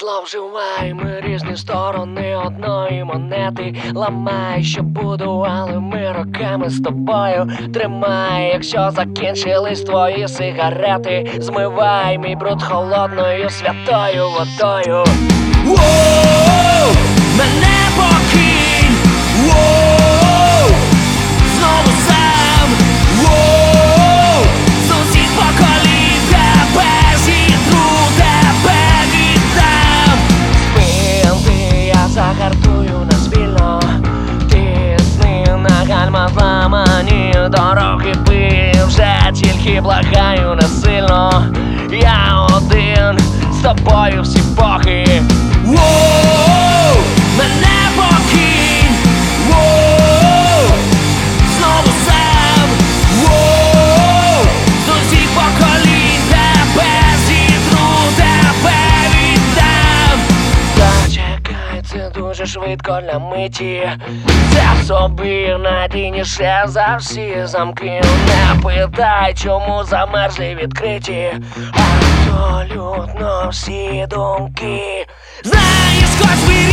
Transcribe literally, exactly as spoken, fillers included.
зловживай, ми різні сторони одної монети. Ламай, що буду, але ми роками з тобою. Тримай, якщо закінчились твої сигарети. Змивай мій бруд холодною святою водою. Воу, мене покинь, воу, знову сам, воу, з усіх поколінь тебе зітру, тебе віддам. Спинти, я загартую нас вільно. Тисни на гальма зламані дороги пиль. Вже тільки благаю насильно. Я один з тобою всі поки. Воу, мене покинь, воу, знову сам, воу, з усіх поколінь тебе зітру, тебе віддам. Зачекай, це дуже швидко для миті. Це собі надійніше за всі замки. Не питай, чому замерзли відкриті абсолютно всі думки. Знаєш, хоч